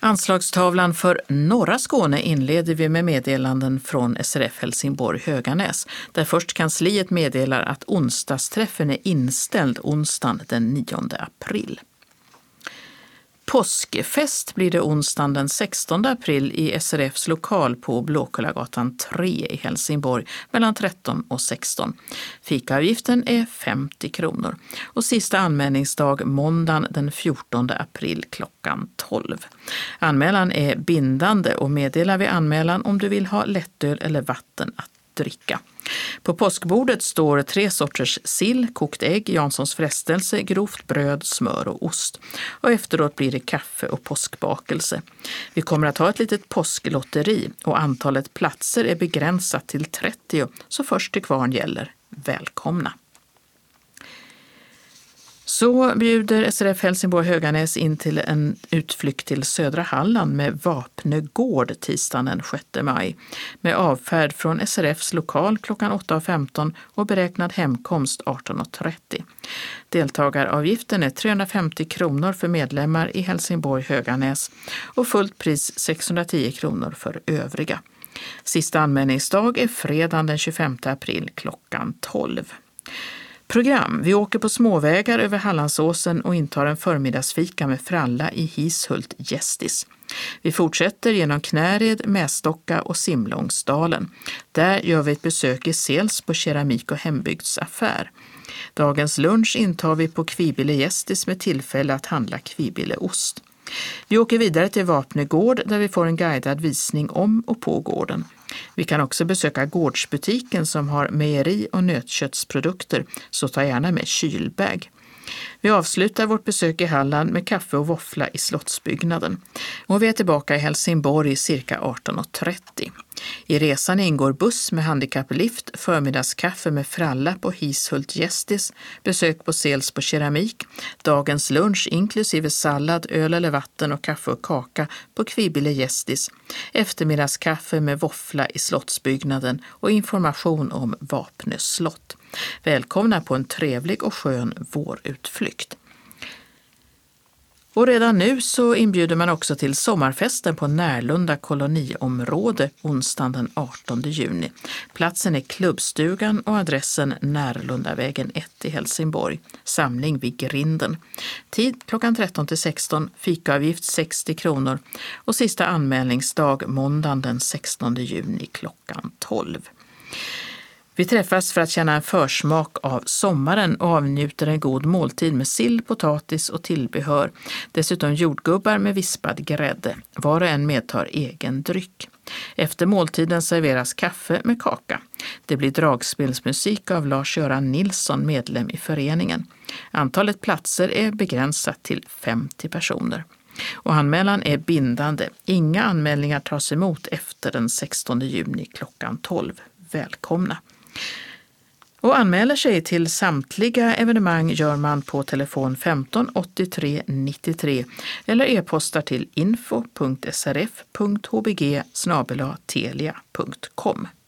Anslagstavlan för norra Skåne inleder vi med meddelanden från SRF Helsingborg Höganäs, där först kansliet meddelar att onsdagsträffen är inställd onsdagen den 9 april. Påskfest blir det onsdagen den 16 april i SRFs lokal på Blåkullagatan 3 i Helsingborg mellan 13 och 16. Fikaavgiften är 50 kronor och sista anmälningsdag måndagen den 14 april klockan 12. Anmälan är bindande och meddelar vid anmälan om du vill ha lättöl eller vatten att dricka. På påskbordet står 3 sorters sill, kokt ägg, Janssons frestelse, grovt bröd, smör och ost. Och efteråt blir det kaffe och påskbakelse. Vi kommer att ha ett litet påsklotteri och antalet platser är begränsat till 30, så först till kvarn gäller. Välkomna! Så bjuder SRF Helsingborg Höganäs in till en utflykt till södra Halland med Vapnögård tisdagen den 6 maj. Med avfärd från SRFs lokal klockan 8.15 och beräknad hemkomst 18.30. Deltagaravgiften är 350 kronor för medlemmar i Helsingborg Höganäs och fullt pris 610 kronor för övriga. Sista anmälningsdag är fredagen den 25 april klockan 12. Program. Vi åker på småvägar över Hallandsåsen och intar en förmiddagsfika med fralla i Hishult Gästis. Vi fortsätter genom Knäred, Mästocka och Simlångsdalen. Där gör vi ett besök i Sels på keramik- och hembygdsaffär. Dagens lunch intar vi på Kvibille Gästis med tillfälle att handla Kvibilleost. Vi åker vidare till Vapnögård där vi får en guidad visning om och på gården. Vi kan också besöka gårdsbutiken som har mejeri- och nötköttsprodukter, så ta gärna med kylbag. Vi avslutar vårt besök i Halland med kaffe och våffla i Slottsbyggnaden. Och vi är tillbaka i Helsingborg cirka 18.30. I resan ingår buss med handikapplift, förmiddagskaffe med fralla på Hishult Gästis, besök på Sels på keramik, dagens lunch inklusive sallad, öl eller vatten och kaffe och kaka på Kvibille Gästis, eftermiddagskaffe med våffla i Slottsbyggnaden och information om Vapnö slott. Välkomna på en trevlig och skön vårutflykt. Och redan nu så inbjuder man också till sommarfesten på Närlunda koloniområde onsdagen den 18 juni. Platsen är Klubbstugan och adressen Närlundavägen 1 i Helsingborg. Samling vid Grinden. Tid klockan 13-16, fikaavgift 60 kronor och sista anmälningsdag måndagen den 16 juni klockan 12. Vi träffas för att känna en försmak av sommaren och avnjuter en god måltid med sill, potatis och tillbehör. Dessutom jordgubbar med vispad grädde. Var och en medtar egen dryck. Efter måltiden serveras kaffe med kaka. Det blir dragspelsmusik av Lars-Göran Nilsson, medlem i föreningen. Antalet platser är begränsat till 50 personer. Och anmälan är bindande. Inga anmälningar tas emot efter den 16 juni klockan 12. Välkomna! Och anmäler sig till samtliga evenemang gör man på telefon 15 83 93 eller e-postar till info.srf.hbg@telia.com.